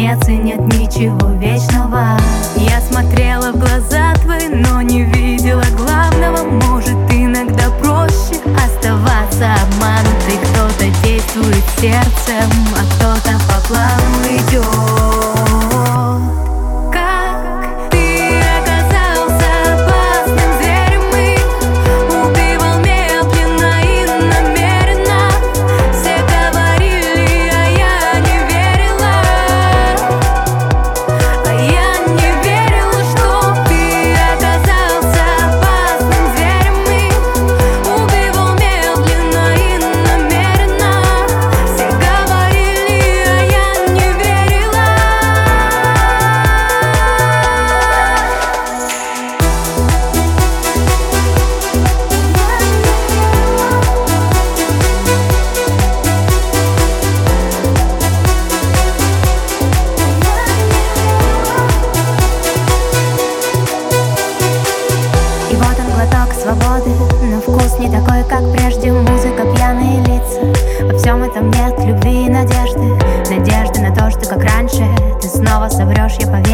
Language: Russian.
конец и нет ничего вечного. Я смотрела в глаза твои, но не видела главного. Может, иногда проще оставаться обманутой. Кто-то действует сердцем, а кто-то по плану идет. Свободы, но вкус не такой, как прежде. Музыка, пьяные лица. Во всем этом нет любви и надежды. Надежды на то, что как раньше ты снова соврешь, я поверю.